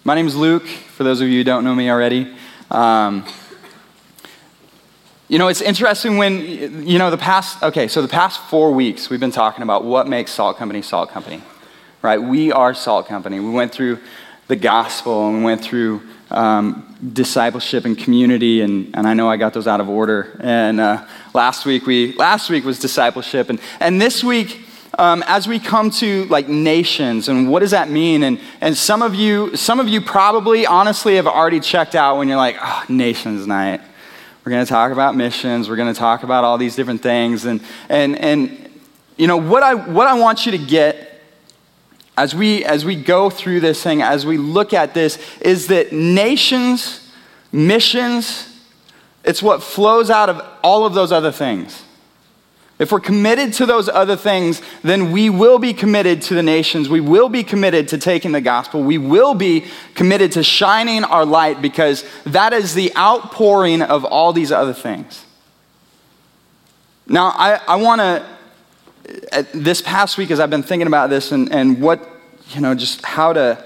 My name is Luke, for those of you who don't know me already. It's interesting when, the past 4 weeks we've been talking about what makes Salt Company, right? We are Salt Company. We went through the gospel and we went through discipleship and community, and I know I got those out of order. And last week was discipleship, and this week, as we come to like nations and what does that mean, and some of you probably honestly have already checked out when you're like, oh, nations night. We're going to talk about missions. We're going to talk about all these different things, and what I want you to get as we go through this thing, as we look at this, is that nations, missions, it's what flows out of all of those other things. If we're committed to those other things, then we will be committed to the nations. We will be committed to taking the gospel. We will be committed to shining our light, because that is the outpouring of all these other things. Now, I want to, this past week as I've been thinking about this and what, just how to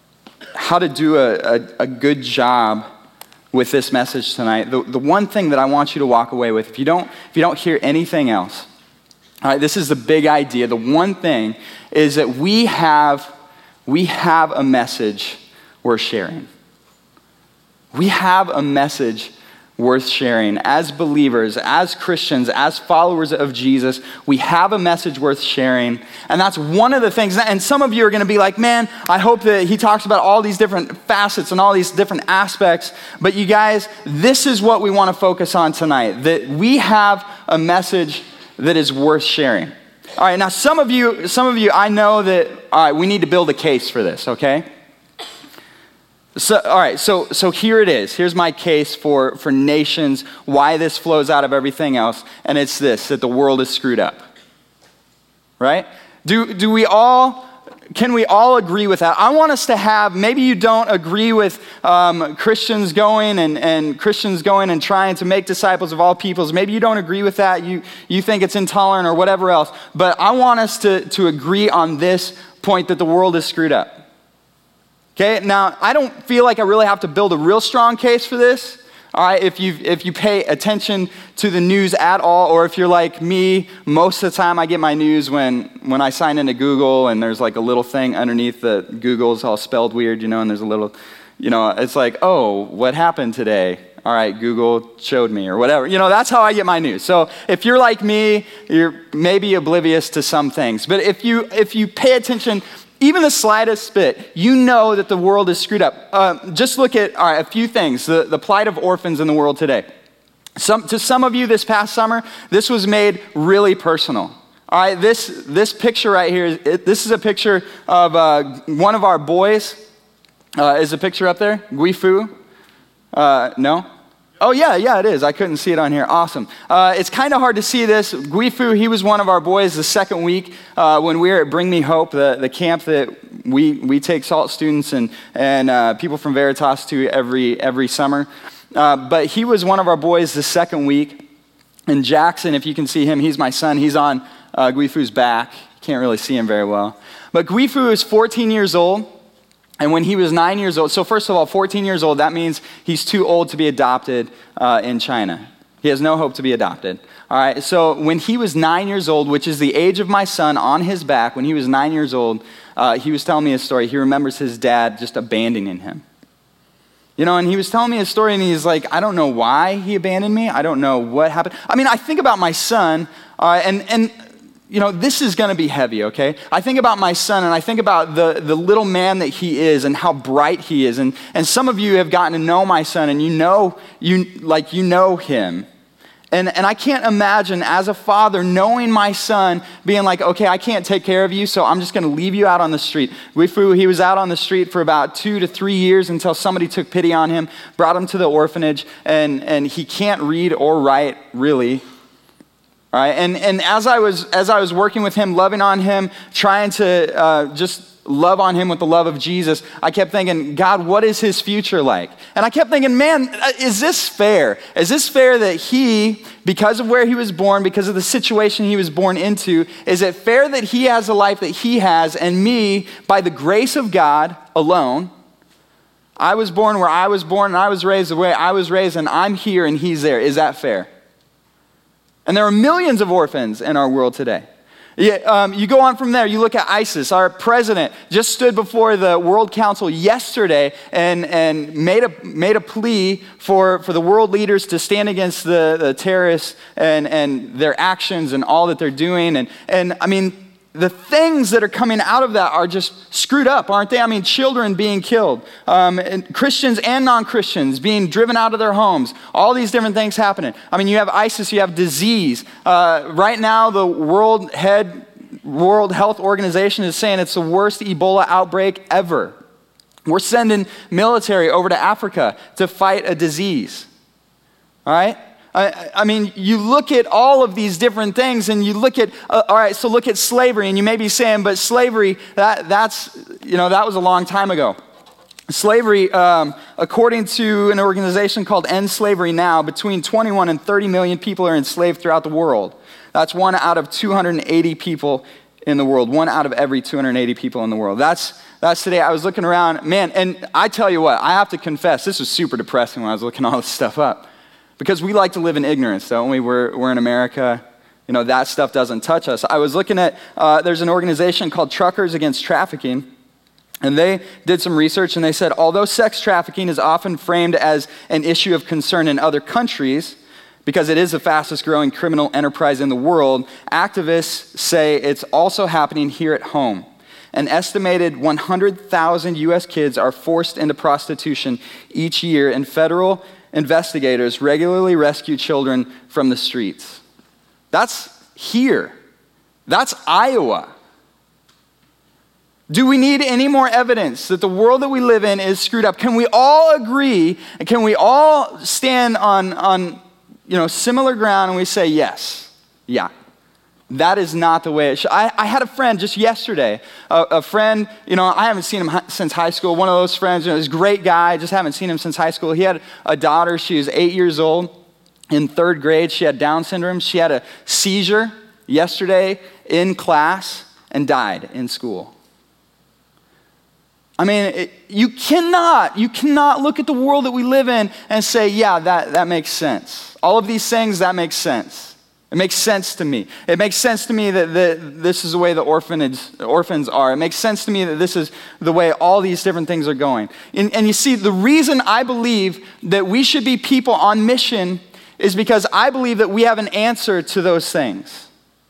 do a good job with this message tonight, the one thing that I want you to walk away with, if you don't hear anything else, all right, this is the big idea. The one thing is that we have a message worth sharing. We have a message worth sharing. As believers, as Christians, as followers of Jesus, we have a message worth sharing. And that's one of the things, and some of you are going to be like, man, I hope that he talks about all these different facets and all these different aspects. But you guys, this is what we want to focus on tonight, that we have a message that is worth sharing. All right, now some of you, I know that, all right, we need to build a case for this, okay? So, all right, so here it is. Here's my case for nations, why this flows out of everything else, and it's this, that the world is screwed up, right? Can we all agree with that? I want us to have, maybe you don't agree with Christians going and trying to make disciples of all peoples. Maybe you don't agree with that. You think it's intolerant or whatever else. But I want us to agree on this point, that the world is screwed up. Okay, now I don't feel like I really have to build a real strong case for this. All right, if you pay attention to the news at all, or if you're like me, most of the time I get my news when I sign into Google and there's like a little thing underneath the Google's all spelled weird, and there's a little, it's like, oh, what happened today? All right, Google showed me or whatever. That's how I get my news. So if you're like me, you're maybe oblivious to some things. But if you pay attention, even the slightest bit, you know that the world is screwed up. Just look at a few things. The plight of orphans in the world today. To some of you this past summer, this was made really personal. All right, this picture right here, this is a picture of one of our boys. Is the picture up there? Guifu? No? Oh, yeah, it is. I couldn't see it on here. Awesome. It's kind of hard to see this. Guifu, he was one of our boys the second week when we were at Bring Me Hope, the camp that we take SALT students and people from Veritas to every summer. But he was one of our boys the second week. And Jackson, if you can see him, he's my son. He's on Guifu's back. Can't really see him very well. But Guifu is 14 years old. And when he was 9 years old, so first of all, 14 years old, that means he's too old to be adopted in China. He has no hope to be adopted. All right, so when he was 9 years old, which is the age of my son, on his back, when he was 9 years old, he was telling me a story. He remembers his dad just abandoning him. And he was telling me a story, and he's like, I don't know why he abandoned me. I don't know what happened. I mean, I think about my son, and this is going to be heavy, okay? I think about my son, and I think about the little man that he is and how bright he is. And some of you have gotten to know my son, and you know him. And I can't imagine as a father knowing my son being like, okay, I can't take care of you, so I'm just going to leave you out on the street. Guifu, he was out on the street for about 2 to 3 years until somebody took pity on him, brought him to the orphanage, and he can't read or write, really. All right, and as I was working with him, loving on him, trying to just love on him with the love of Jesus, I kept thinking, God, what is his future like? And I kept thinking, man, is this fair? Is this fair that he, because of where he was born, because of the situation he was born into, is it fair that he has the life that he has, and me, by the grace of God alone, I was born where I was born, and I was raised the way I was raised, and I'm here and he's there. Is that fair? And there are millions of orphans in our world today. You go on from there, you look at ISIS. Our president just stood before the World Council yesterday and made a plea for the world leaders to stand against the terrorists and their actions and all that they're doing. And I mean, the things that are coming out of that are just screwed up, aren't they? I mean, children being killed, and Christians and non-Christians being driven out of their homes, all these different things happening. I mean, you have ISIS, you have disease. Right now, the World Health Organization is saying it's the worst Ebola outbreak ever. We're sending military over to Africa to fight a disease, all right? I mean, you look at all of these different things and you look at, all right, so look at slavery, and you may be saying, but slavery, that was a long time ago. Slavery, according to an organization called End Slavery Now, between 21 and 30 million people are enslaved throughout the world. That's 1 out of 280 people in the world. 1 out of every 280 people in the world. That's today. I was looking around, man, and I tell you what, I have to confess, this was super depressing when I was looking all this stuff up. Because we like to live in ignorance, don't we? We're in America. You know, that stuff doesn't touch us. I was looking at, there's an organization called Truckers Against Trafficking, and they did some research, and they said, although sex trafficking is often framed as an issue of concern in other countries, because it is the fastest growing criminal enterprise in the world, activists say it's also happening here at home. An estimated 100,000 U.S. kids are forced into prostitution each year, and federal investigators regularly rescue children from the streets. That's here. That's Iowa. Do we need any more evidence that the world that we live in is screwed up? Can we all agree, and can we all stand on similar ground and we say, yes, yeah, that is not the way it should. I had a friend just yesterday, a friend, I haven't seen him since high school. One of those friends, this great guy, just haven't seen him since high school. He had a daughter, she was 8 years old, in 3rd grade. She had Down syndrome. She had a seizure yesterday in class and died in school. I mean, you cannot look at the world that we live in and say, yeah, that makes sense. All of these things, that makes sense. It makes sense to me. It makes sense to me that this is the way the orphans are. It makes sense to me that this is the way all these different things are going. And you see, the reason I believe that we should be people on mission is because I believe that we have an answer to those things.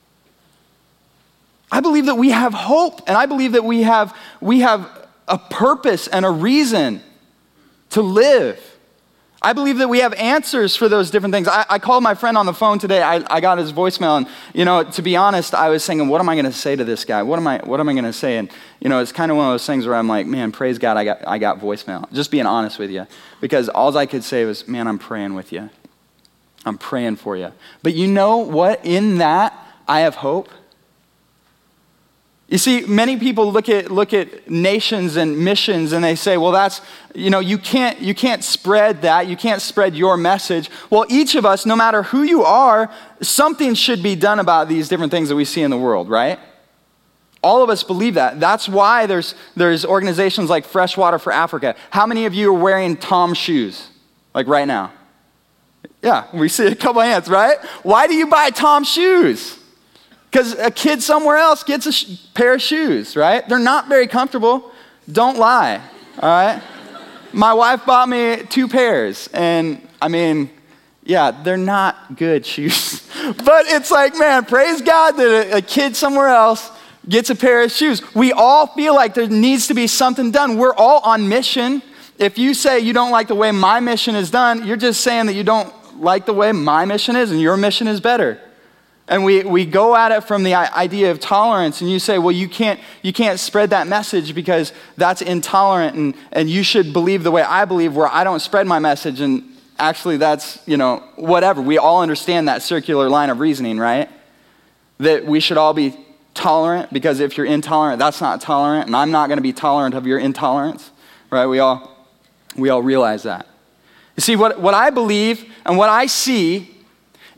I believe that we have hope, and I believe that we have a purpose and a reason to live. I believe that we have answers for those different things. I called my friend on the phone today. I got his voicemail, and to be honest, I was thinking, what am I going to say to this guy? What am I going to say? And it's kind of one of those things where I'm like, man, praise God, I got voicemail. Just being honest with you, because all I could say was, man, I'm praying with you. I'm praying for you. But you know what? In that, I have hope. You see, many people look at nations and missions and they say, well, that's, you can't spread that. You can't spread your message. Well, each of us, no matter who you are, something should be done about these different things that we see in the world, right? All of us believe that. That's why there's organizations like Freshwater for Africa. How many of you are wearing Tom shoes, like right now? Yeah, we see a couple hands, right? Why do you buy Tom shoes? Because a kid somewhere else gets a pair of shoes, right? They're not very comfortable. Don't lie, all right? My wife bought me 2 pairs, and they're not good shoes. But it's like, man, praise God that a kid somewhere else gets a pair of shoes. We all feel like there needs to be something done. We're all on mission. If you say you don't like the way my mission is done, you're just saying that you don't like the way my mission is, and your mission is better. And we go at it from the idea of tolerance, and you say, well, you can't spread that message because that's intolerant, and you should believe the way I believe, where I don't spread my message, and actually that's, whatever. We all understand that circular line of reasoning, right? That we should all be tolerant, because if you're intolerant, that's not tolerant, and I'm not going to be tolerant of your intolerance, right? We all realize that. You see, what I believe and what I see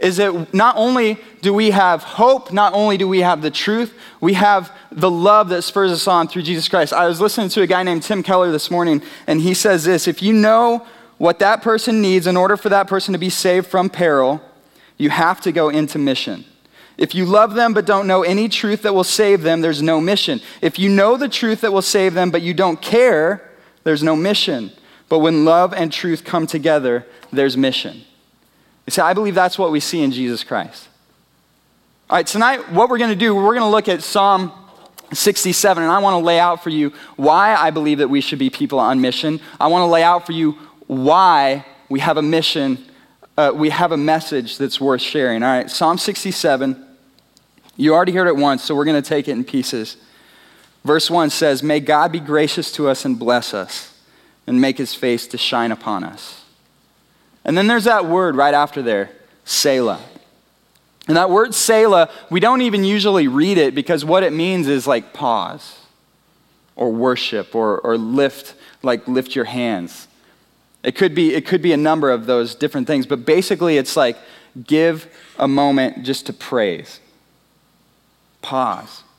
is that not only do we have hope, not only do we have the truth, we have the love that spurs us on through Jesus Christ. I was listening to a guy named Tim Keller this morning, and he says this: if you know what that person needs in order for that person to be saved from peril, you have to go into mission. If you love them but don't know any truth that will save them, there's no mission. If you know the truth that will save them but you don't care, there's no mission. But when love and truth come together, there's mission. You see, I believe that's what we see in Jesus Christ. All right, tonight what we're going to do, we're going to look at Psalm 67, and I want to lay out for you why I believe that we should be people on mission. I want to lay out for you why we have a mission, we have a message that's worth sharing. All right, Psalm 67, you already heard it once, so we're going to take it in pieces. Verse 1 says, "May God be gracious to us and bless us, and make his face to shine upon us." And then there's that word right after there, Selah. And that word Selah, we don't even usually read it because what it means is like pause or worship or lift your hands. It could be a number of those different things, but basically it's like give a moment just to praise. Pause.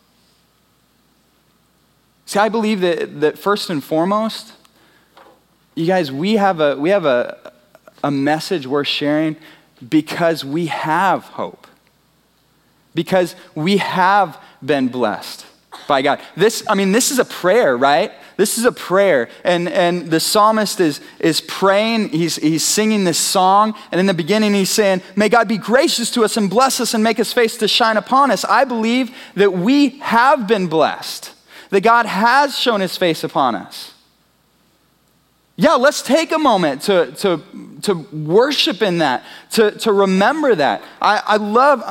See, I believe that first and foremost, you guys, we have a message worth sharing because we have hope. Because we have been blessed by God. This is a prayer, right? This is a prayer. And the psalmist is praying, he's singing this song, and in the beginning he's saying, "May God be gracious to us and bless us and make his face to shine upon us." I believe that we have been blessed, that God has shown his face upon us. Yeah, let's take a moment to worship in that, to remember that. I love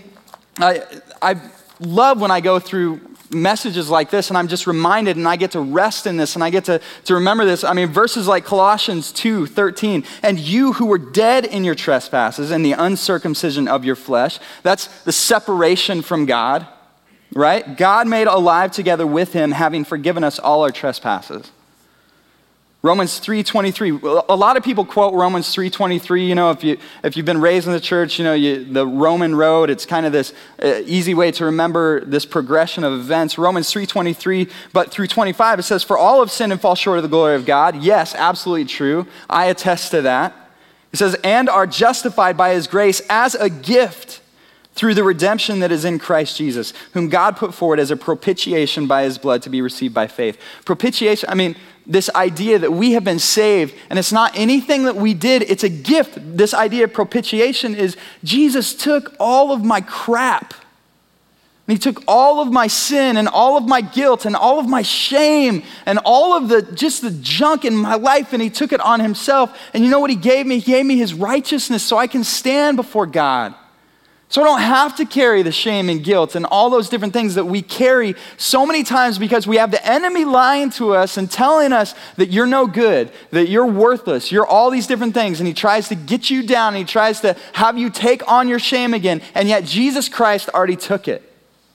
when I go through messages like this and I'm just reminded and I get to rest in this and I get to remember this. I mean, verses like Colossians 2:13, "And you who were dead in your trespasses and the uncircumcision of your flesh," that's the separation from God, right? "God made alive together with him, having forgiven us all our trespasses." Romans 3:23. A lot of people quote Romans 3:23. You know, if you've been raised in the church, you know, the Roman road, it's kind of this easy way to remember this progression of events. Romans 3:23, but through 25, it says, "For all have sinned and fall short of the glory of God." Yes, absolutely true. I attest to that. It says, "And are justified by his grace as a gift through the redemption that is in Christ Jesus, whom God put forward as a propitiation by his blood to be received by faith." Propitiation, this idea that we have been saved, and it's not anything that we did, it's a gift. This idea of propitiation is Jesus took all of my crap. And he took all of my sin and all of my guilt and all of my shame and all of the junk in my life, and he took it on himself. And you know what he gave me? He gave me his righteousness so I can stand before God. So I don't have to carry the shame and guilt and all those different things that we carry so many times because we have the enemy lying to us and telling us that you're no good, that you're worthless, you're all these different things. And he tries to get you down, and he tries to have you take on your shame again. And yet Jesus Christ already took it.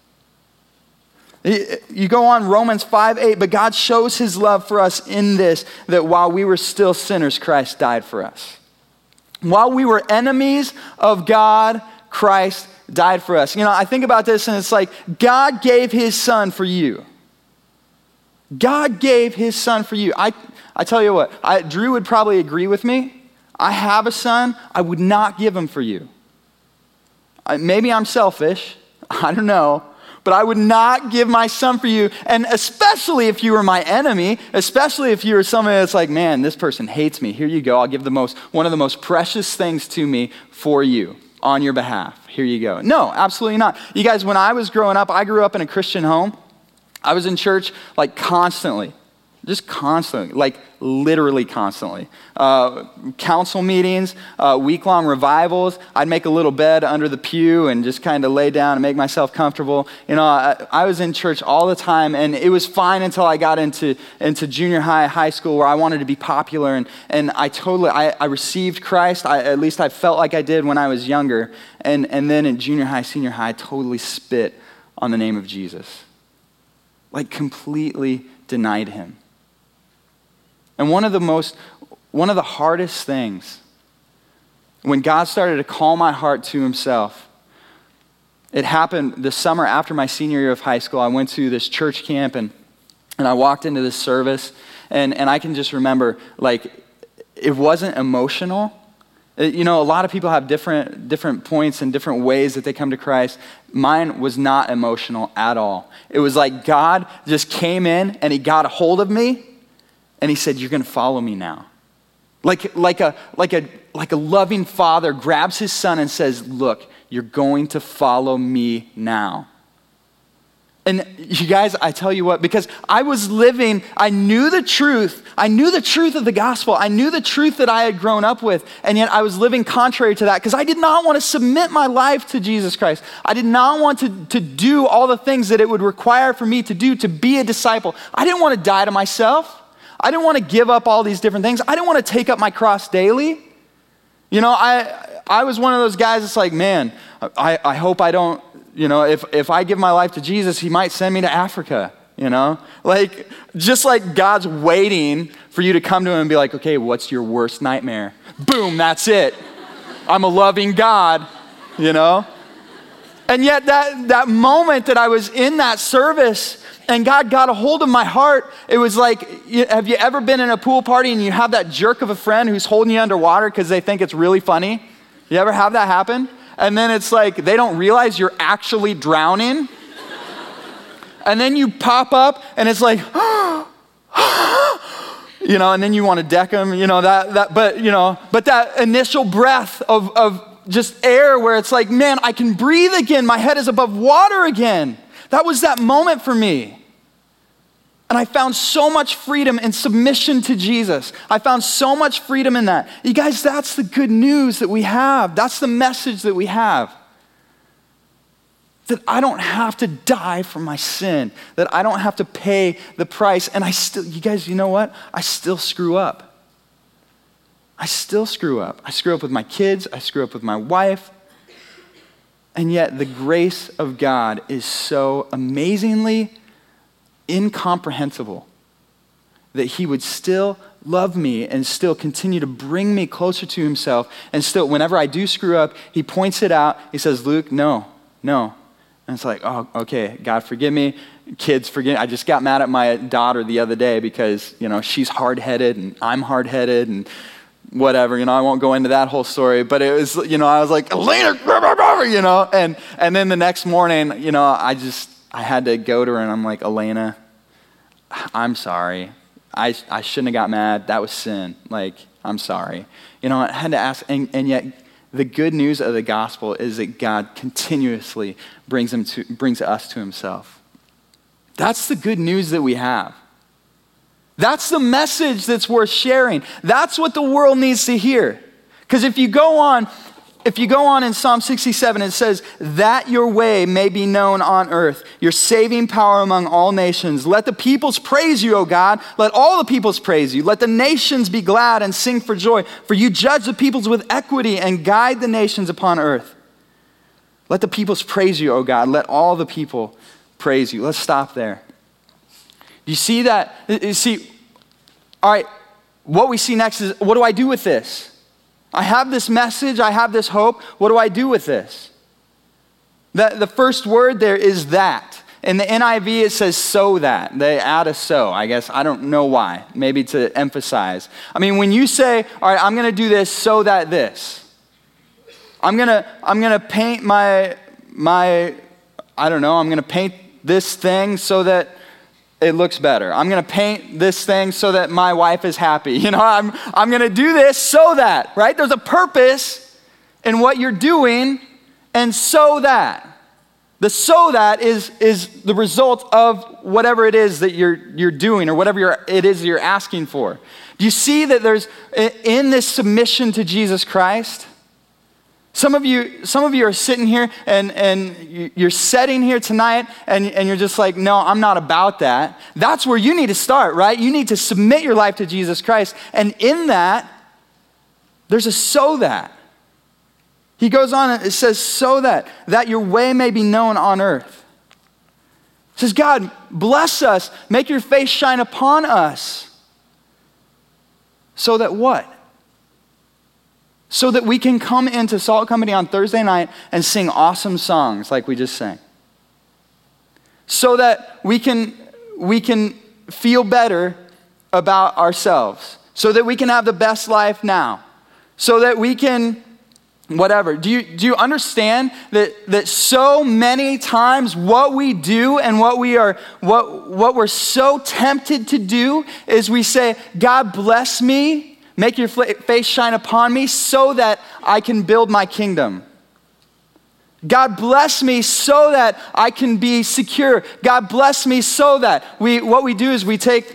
You go on Romans 5:8, "But God shows his love for us in this, that while we were still sinners, Christ died for us." While we were enemies of God, Christ died for us. You know, I think about this and it's like God gave his son for you. God gave his son for you. I tell you what, Drew would probably agree with me. I have a son. I would not give him for you. Maybe I'm selfish. I don't know. But I would not give my son for you. And especially if you were my enemy, especially if you were somebody that's like, "Man, this person hates me. Here you go. I'll give one of the most precious things to me for you. On your behalf. Here you go." No, absolutely not. You guys, when I was growing up, I grew up in a Christian home. I was in church like constantly. Just constantly, like literally constantly. Council meetings, week-long revivals. I'd make a little bed under the pew and just kind of lay down and make myself comfortable. You know, I was in church all the time, and it was fine until I got into junior high school, where I wanted to be popular, and I received Christ. At least I felt like I did when I was younger. And then in junior high, senior high, I totally spit on the name of Jesus. Like completely denied him. And one of the hardest things when God started to call my heart to himself, it happened the summer after my senior year of high school. I went to this church camp and I walked into this service and I can just remember, like, it wasn't emotional. You know, a lot of people have different points and different ways that they come to Christ. Mine was not emotional at all. It was like God just came in and he got a hold of me and he said, you're going to follow me now. Like a loving father grabs his son and says, look, you're going to follow me now. And you guys, I tell you what, because I was living, I knew the truth of the gospel. I knew the truth that I had grown up with, and yet I was living contrary to that because I did not want to submit my life to Jesus Christ. I did not want to do all the things that it would require for me to do to be a disciple. I didn't want to die to myself. I didn't want to give up all these different things. I didn't want to take up my cross daily. You know, I was one of those guys that's like, man, I hope I don't, you know, if I give my life to Jesus, he might send me to Africa, you know? Like, just like God's waiting for you to come to him and be like, okay, what's your worst nightmare? Boom, that's it. I'm a loving God, you know? And yet that moment that I was in that service and God got a hold of my heart, it was like, have you ever been in a pool party and you have that jerk of a friend who's holding you underwater because they think it's really funny? You ever have that happen? And then it's like, they don't realize you're actually drowning. And then you pop up and it's like, you know, and then you want to deck them, you know, but that initial breath of just air where it's like, man, I can breathe again. My head is above water again. That was that moment for me. And I found so much freedom in submission to Jesus. I found so much freedom in that. You guys, that's the good news that we have. That's the message that we have. That I don't have to die for my sin. That I don't have to pay the price. And you guys, you know what? I still screw up. I still screw up. I screw up with my kids. I screw up with my wife. And yet the grace of God is so amazingly incomprehensible that he would still love me and still continue to bring me closer to himself. And still, whenever I do screw up, he points it out. He says, Luke, no. And it's like, oh, okay, God, forgive me. Kids, forgive me. I just got mad at my daughter the other day because, you know, she's hard-headed and I'm hard-headed and whatever, you know, I won't go into that whole story, but it was, you know, I was like, Elena, you know, and then the next morning, you know, I had to go to her and I'm like, Elena, I'm sorry. I shouldn't have got mad. That was sin. Like, I'm sorry. You know, I had to ask, and yet the good news of the gospel is that God continuously brings us to himself. That's the good news that we have. That's the message that's worth sharing. That's what the world needs to hear. Because if you go on in Psalm 67, it says, that your way may be known on earth, your saving power among all nations. Let the peoples praise you, O God. Let all the peoples praise you. Let the nations be glad and sing for joy. For you judge the peoples with equity and guide the nations upon earth. Let the peoples praise you, O God. Let all the people praise you. Let's stop there. Do you see that? You see, all right, what we see next is, what do I do with this? I have this message, I have this hope. What do I do with this? The first word there is that. In the NIV, it says so that. They add a so. I guess, I don't know why. Maybe to emphasize. I mean, when you say, all right, I'm going to do this so that this. I'm going to paint my I don't know, I'm going to paint this thing so that it looks better. I'm going to paint this thing so that my wife is happy. You know, I'm going to do this so that, right? There's a purpose in what you're doing, and so that. The so that is the result of whatever it is that you're doing or whatever it is that you're asking for. Do you see that there's, in this submission to Jesus Christ, some of you are sitting here and you're sitting here tonight and you're just like, no, I'm not about that. That's where you need to start, right? You need to submit your life to Jesus Christ. And in that, there's a so that. He goes on and it says, so that your way may be known on earth. It says, God, bless us. Make your face shine upon us. So that what? so that we can come into Salt Company on Thursday night and sing awesome songs like we just sang. So that we can feel better about ourselves. So that we can have the best life now. So that we can, whatever. Do you understand that so many times what we do and what we're so tempted to do is we say, God bless me, make your face shine upon me so that I can build my kingdom. God bless me so that I can be secure. God bless me so that what we do is we take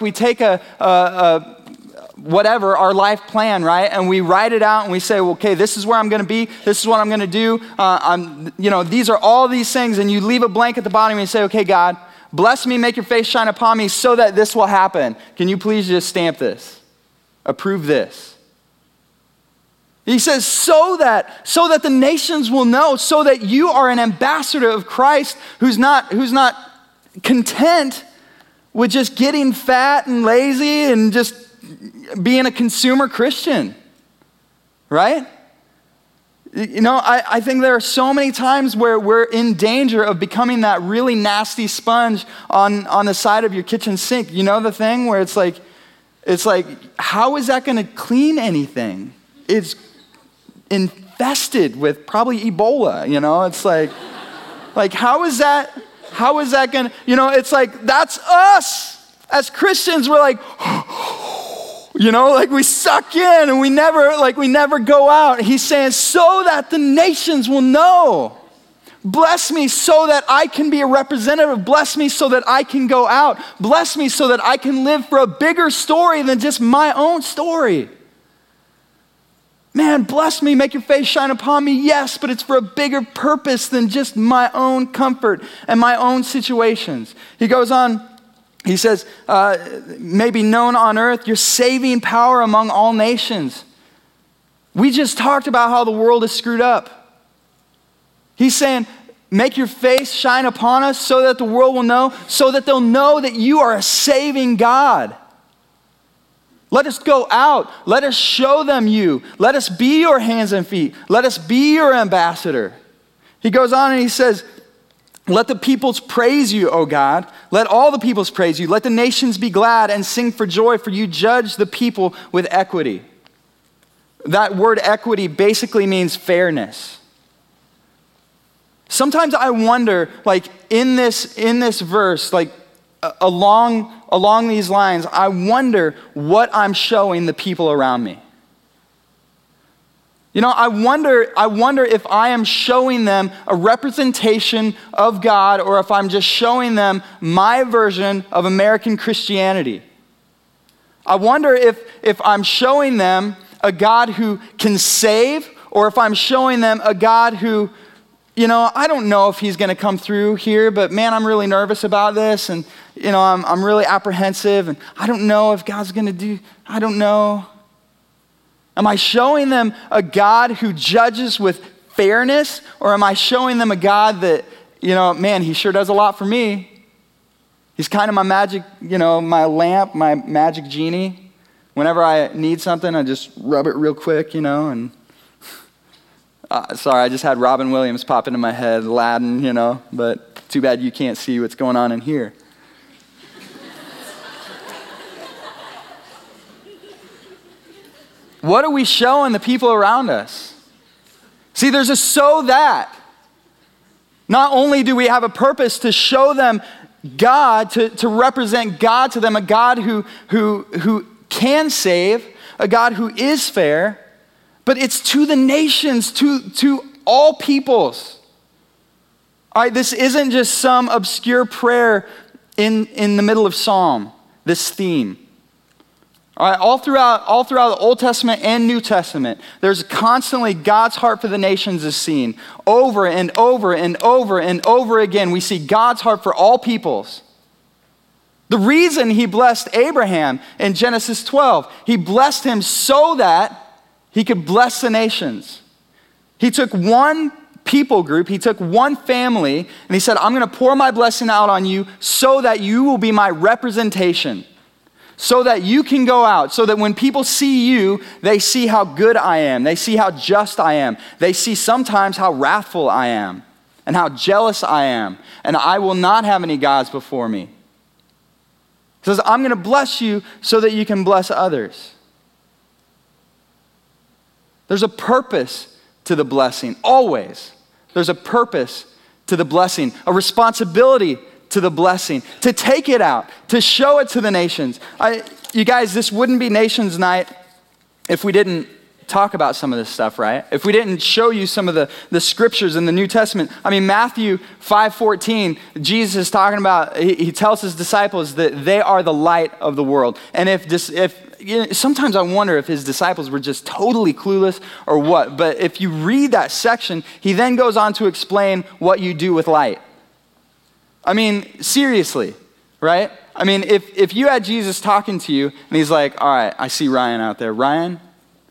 a whatever, our life plan, right? And we write it out and we say, well, okay, this is where I'm going to be. This is what I'm going to do. These are all these things. And you leave a blank at the bottom and you say, okay, God, bless me, make your face shine upon me so that this will happen. Can you please just stamp this? Approve this. He says, so that the nations will know, so that you are an ambassador of Christ who's not content with just getting fat and lazy and just being a consumer Christian, right? I think there are so many times where we're in danger of becoming that really nasty sponge on the side of your kitchen sink. You know the thing where it's like, how is that going to clean anything? It's infested with probably Ebola, It's like how is that going to, it's like, that's us as Christians. We're like, we suck in and we never go out. He's saying, so that the nations will know. Bless me so that I can be a representative. Bless me so that I can go out. Bless me so that I can live for a bigger story than just my own story. Man, bless me, make your face shine upon me. Yes, but it's for a bigger purpose than just my own comfort and my own situations. He goes on, he says, may be known on earth, your saving power among all nations. We just talked about how the world is screwed up. He's saying, make your face shine upon us so that the world will know, so that they'll know that you are a saving God. Let us go out. Let us show them you. Let us be your hands and feet. Let us be your ambassador. He goes on and he says, let the peoples praise you, O God. Let all the peoples praise you. Let the nations be glad and sing for joy, for you judge the people with equity. That word equity basically means fairness. Sometimes I wonder, in this verse, along these lines, I wonder what I'm showing the people around me. I wonder if I am showing them a representation of God or if I'm just showing them my version of American Christianity. I wonder if I'm showing them a God who can save or if I'm showing them a God who, I don't know if he's going to come through here, but man, I'm really nervous about this and, I'm really apprehensive and I don't know if God's going to do, I don't know. Am I showing them a God who judges with fairness or am I showing them a God that, man, he sure does a lot for me. He's kind of my magic, my lamp, my magic genie. Whenever I need something, I just rub it real quick, and sorry, I just had Robin Williams pop into my head, Aladdin, but too bad you can't see what's going on in here. What are we showing the people around us? See, there's a so that. Not only do we have a purpose to show them God, to represent God to them, a God who can save, a God who is fair, but it's to the nations, to all peoples. All right, this isn't just some obscure prayer in the middle of Psalm, this theme. All right, all throughout the Old Testament and New Testament, there's constantly God's heart for the nations is seen. Over and over and over and over again, we see God's heart for all peoples. The reason he blessed Abraham in Genesis 12, he blessed him so that he could bless the nations. He took one people group, he took one family, and he said, I'm going to pour my blessing out on you so that you will be my representation. so that you can go out, so that when people see you, they see how good I am. They see how just I am. They see sometimes how wrathful I am and how jealous I am. And I will not have any gods before me. He says, I'm going to bless you so that you can bless others. There's a purpose to the blessing, always. There's a purpose to the blessing, a responsibility to the blessing, to take it out, to show it to the nations. You guys, this wouldn't be Nations Night if we didn't talk about some of this stuff, right? If we didn't show you some of the scriptures in the New Testament. I mean, Matthew 5:14, Jesus is talking about, he tells his disciples that they are the light of the world. And sometimes I wonder if his disciples were just totally clueless or what. But if you read that section, he then goes on to explain what you do with light. I mean, seriously, right? I mean, if you had Jesus talking to you and he's like, all right, I see Ryan out there. Ryan?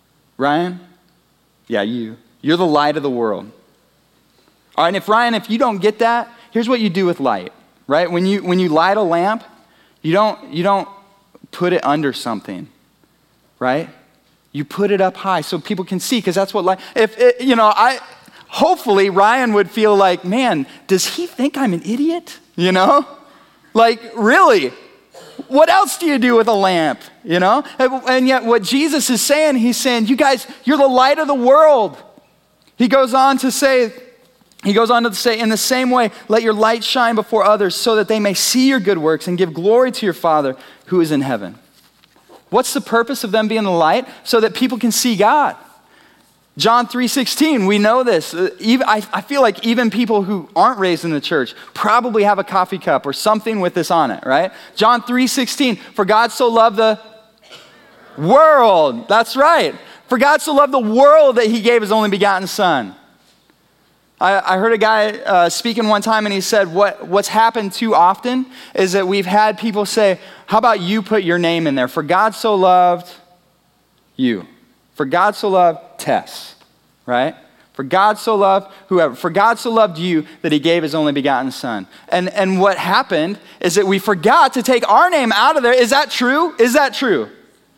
Yeah, you're the light of the world. All right, and Ryan, if you don't get that, here's what you do with light, right? When you light a lamp, you don't put it under something, right? You put it up high so people can see, because that's what light. Hopefully Ryan would feel like, man, does he think I'm an idiot? Like, really? What else do you do with a lamp? And yet what Jesus is saying, he's saying, you guys, you're the light of the world. He goes on to say, in the same way, let your light shine before others so that they may see your good works and give glory to your Father who is in heaven. What's the purpose of them being the light? So that people can see God. John 3:16, we know this. I feel like even people who aren't raised in the church probably have a coffee cup or something with this on it, right? John 3:16, for God so loved the world. That's right. For God so loved the world that he gave his only begotten son. I heard a guy speaking one time, and he said what's happened too often is that we've had people say, how about you put your name in there? For God so loved you. For God so loved Tess, right? For God so loved whoever. For God so loved you that he gave his only begotten son. And what happened is that we forgot to take our name out of there. Is that true? Is that true?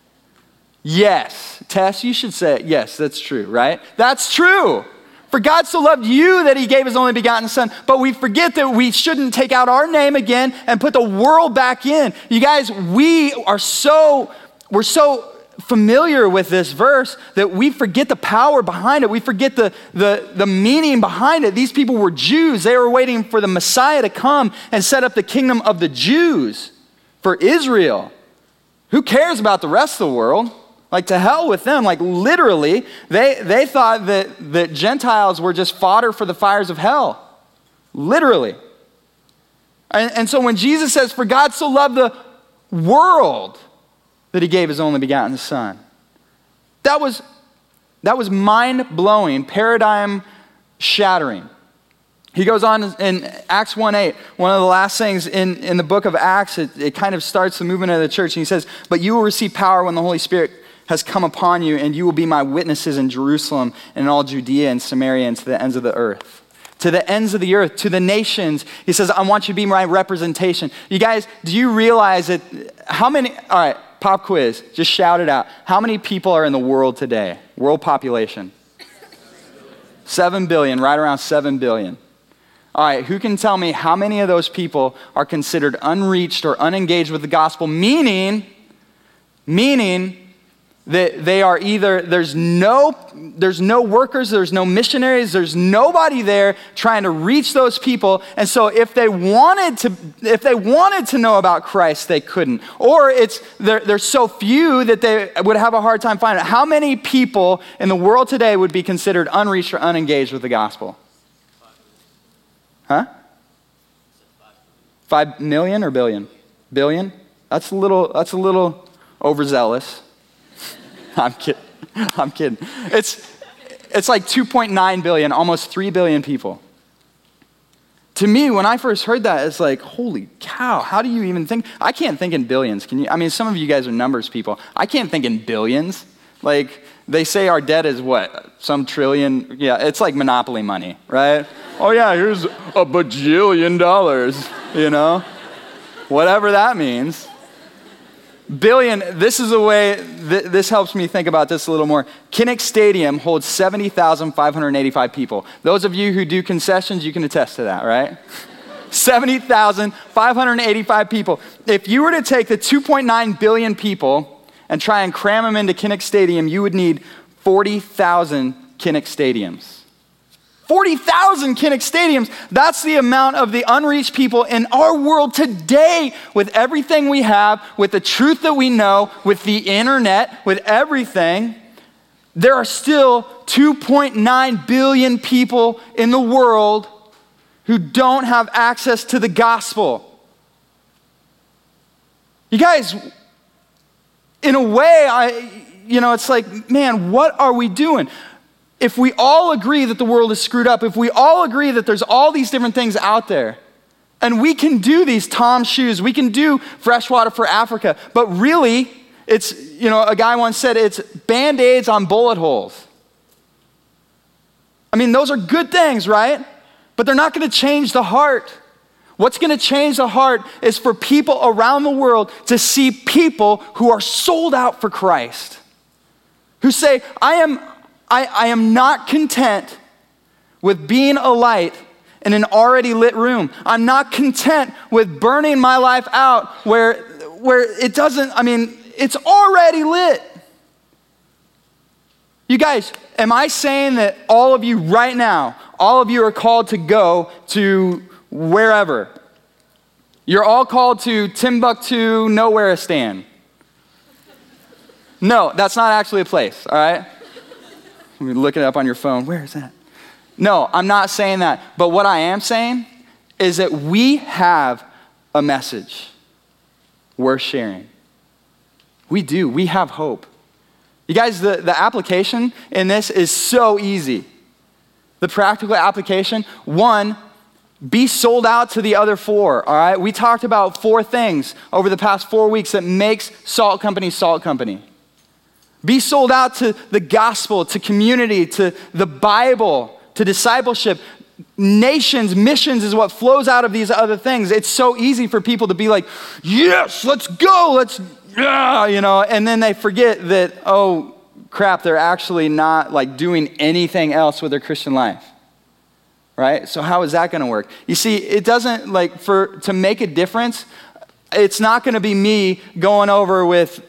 Yes. Tess, you should say it. Yes, that's true, right? That's true. For God so loved you that he gave his only begotten son. But we forget that we shouldn't take out our name again and put the world back in. You guys, we're so familiar with this verse that we forget the power behind it. We forget the meaning behind it. These people were Jews. They were waiting for the Messiah to come and set up the kingdom of the Jews for Israel. Who cares about the rest of the world? Like, to hell with them. Like, literally, they thought that Gentiles were just fodder for the fires of hell. Literally. And so when Jesus says, for God so loved the world that he gave his only begotten son, that was mind-blowing, paradigm-shattering. He goes on in Acts 1:8, one of the last things in the book of Acts, it kind of starts the movement of the church, and he says, but you will receive power when the Holy Spirit has come upon you, and you will be my witnesses in Jerusalem and in all Judea and Samaria and to the ends of the earth. To the ends of the earth, to the nations. He says, I want you to be my representation. You guys, do you realize that all right, pop quiz, just shout it out. How many people are in the world today? World population? 7 billion, right around 7 billion. All right, who can tell me how many of those people are considered unreached or unengaged with the gospel, meaning that they are either, there's no workers, there's no missionaries, there's nobody there trying to reach those people. And so if they wanted to know about Christ, they couldn't. Or they're so few that they would have a hard time finding it. How many people in the world today would be considered unreached or unengaged with the gospel? Huh? 5 million or billion? Billion? That's a little overzealous. I'm kidding. It's like 2.9 billion, almost 3 billion people. To me, when I first heard that, it's like, holy cow, how do you even think? I can't think in billions. Can you? I mean, some of you guys are numbers people. I can't think in billions. Like, they say our debt is what? Some trillion? Yeah, it's like Monopoly money, right? Oh yeah, here's $1 bajillion, Whatever that means. billion, this is a way, this helps me think about this a little more. Kinnick Stadium holds 70,585 people. Those of you who do concessions, you can attest to that, right? 70,585 people. If you were to take the 2.9 billion people and try and cram them into Kinnick Stadium, you would need 40,000 Kinnick Stadiums. 40,000 Kinnick Stadiums. That's the amount of the unreached people in our world today, with everything we have, with the truth that we know, with the internet, with everything. There are still 2.9 billion people in the world who don't have access to the gospel. You guys, in a way, it's like, man, what are we doing? If we all agree that the world is screwed up, if we all agree that there's all these different things out there, and we can do these Tom shoes, we can do Freshwater for Africa, but really, it's, a guy once said, it's Band-Aids on bullet holes. I mean, those are good things, right? But they're not going to change the heart. What's going to change the heart is for people around the world to see people who are sold out for Christ, who say, I am not content with being a light in an already lit room. I'm not content with burning my life out where it doesn't, it's already lit. You guys, am I saying that all of you right now, all of you are called to go to wherever? You're all called to Timbuktu, Nowhereistan. No, that's not actually a place, all right? Look it up on your phone. Where is that? No, I'm not saying that. But what I am saying is that we have a message worth sharing. We do. We have hope. You guys, the application in this is so easy. The practical application, one, be sold out to the other four, all right? We talked about 4 things over the past 4 weeks that makes Salt Company Salt Company. Be sold out to the gospel, to community, to the Bible, to discipleship. Nations, missions is what flows out of these other things. It's so easy for people to be like, yes, let's go, and then they forget that, oh crap, they're actually not like doing anything else with their Christian life, right? So how is that going to work? You see, it doesn't to make a difference, it's not going to be me going over with,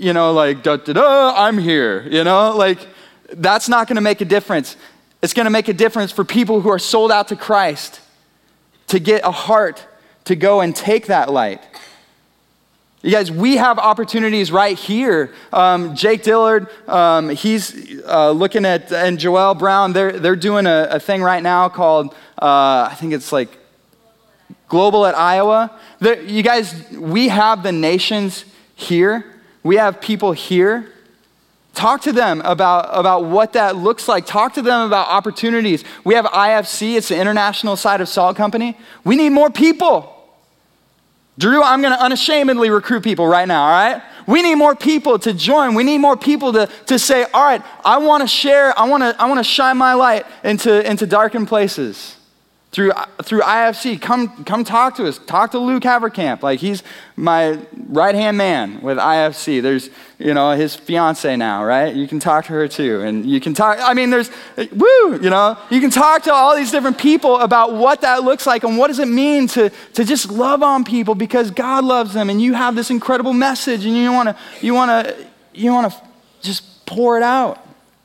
I'm here, that's not going to make a difference. It's going to make a difference for people who are sold out to Christ to get a heart to go and take that light. You guys, we have opportunities right here. Jake Dillard, he's looking at, and Joel Brown, they're doing a thing right now called, I think it's like Global at Iowa. You guys, we have the nations here. We have people here. Talk to them about what that looks like. Talk to them about opportunities. We have IFC, it's the international side of Salt Company. We need more people. Drew, I'm going to unashamedly recruit people right now, all right? We need more people to join. We need more people to say, all right, I want to share, I want to shine my light into darkened places. Through IFC, come talk to us. Talk to Luke Haverkamp. He's my right-hand man with IFC. There's, his fiance now, right? You can talk to her too. And you can talk, you can talk to all these different people about what that looks like and what does it mean to just love on people because God loves them and you have this incredible message and you want to just pour it out.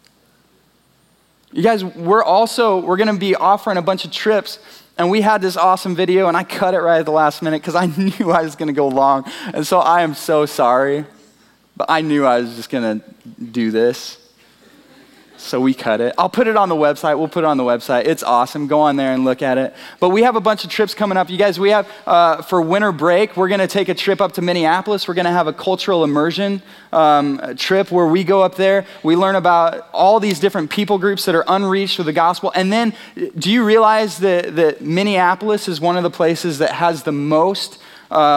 You guys, we're going to be offering a bunch of trips, and we had this awesome video, and I cut it right at the last minute because I knew I was going to go long, and so I am so sorry, but I knew I was just going to do this, so we cut it. I'll put it on the website. We'll put it on the website. It's awesome. Go on there and look at it. But we have a bunch of trips coming up. You guys, we have, for winter break, we're going to take a trip up to Minneapolis. We're going to have a cultural immersion trip where we go up there. We learn about all these different people groups that are unreached with the gospel. And then, do you realize that Minneapolis is one of the places that has the most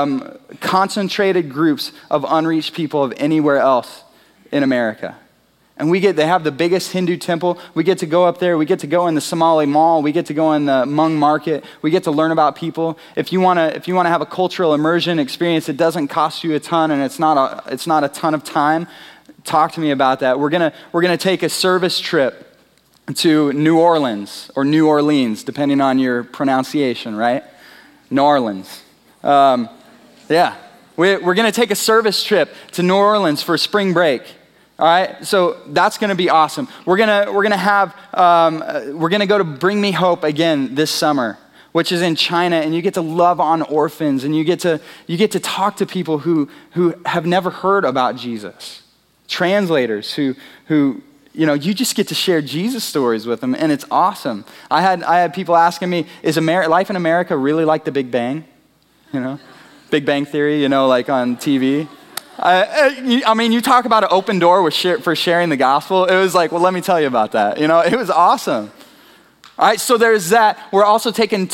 concentrated groups of unreached people of anywhere else in America? And they have the biggest Hindu temple. We get to go up there. We get to go in the Somali Mall. We get to go in the Hmong Market. We get to learn about people. If you want to have a cultural immersion experience, it doesn't cost you a ton, and it's not a ton of time. Talk to me about that. We're gonna take a service trip to New Orleans or New Orleans, depending on your pronunciation, right? New Orleans. Yeah, we're gonna take a service trip to New Orleans for spring break. All right, so that's going to be awesome. We're gonna go to Bring Me Hope again this summer, which is in China, and you get to love on orphans, and you get to talk to people who have never heard about Jesus, translators who you just get to share Jesus stories with them, and it's awesome. I had people asking me, is life in America really like the Big Bang? Big Bang Theory, like on TV. I mean, you talk about an open door for sharing the gospel. It was like, well, let me tell you about that. It was awesome. All right, so there's that. We're also taking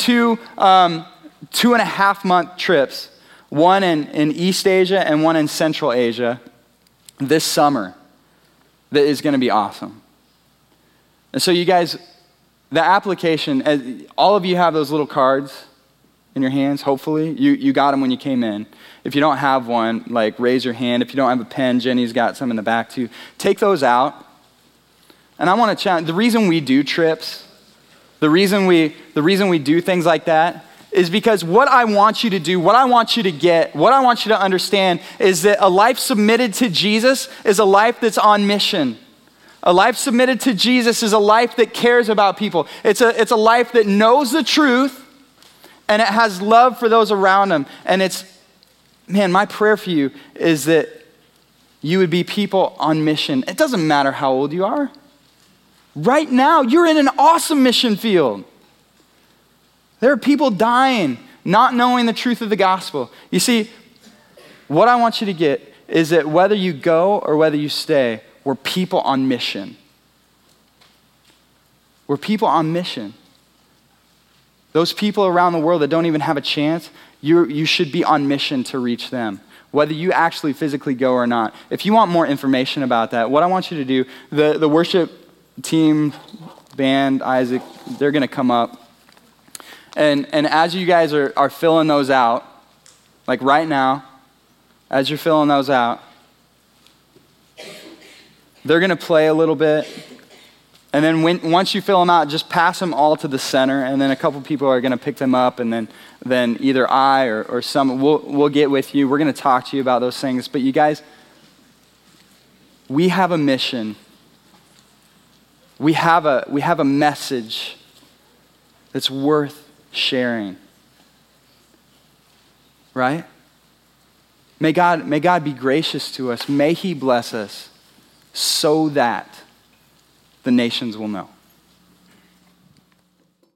2.5-month trips, one in East Asia and one in Central Asia this summer. That is going to be awesome. And so you guys, the application, all of you have those little cards in your hands, hopefully. You got them when you came in. If you don't have one, raise your hand. If you don't have a pen, Jenny's got some in the back too. Take those out. And I want to challenge, the reason we do trips, the reason we do things like that is because what I want you to do, what I want you to get, what I want you to understand is that a life submitted to Jesus is a life that's on mission. A life submitted to Jesus is a life that cares about people. It's a life that knows the truth, and it has love for those around them. And my prayer for you is that you would be people on mission. It doesn't matter how old you are. Right now, you're in an awesome mission field. There are people dying, not knowing the truth of the gospel. You see, what I want you to get is that whether you go or whether you stay, we're people on mission. We're people on mission. Those people around the world that don't even have a chance, you should be on mission to reach them, whether you actually physically go or not. If you want more information about that, what I want you to do, the worship team, band, Isaac, they're going to come up. And as you guys are filling those out, like right now, as you're filling those out, they're going to play a little bit. And then once you fill them out, just pass them all to the center, and then a couple people are going to pick them up, and then either I or some, we'll get with you. We're going to talk to you about those things. But you guys, we have a mission. We have a message that's worth sharing. Right? May God be gracious to us. May he bless us so that the nations will know.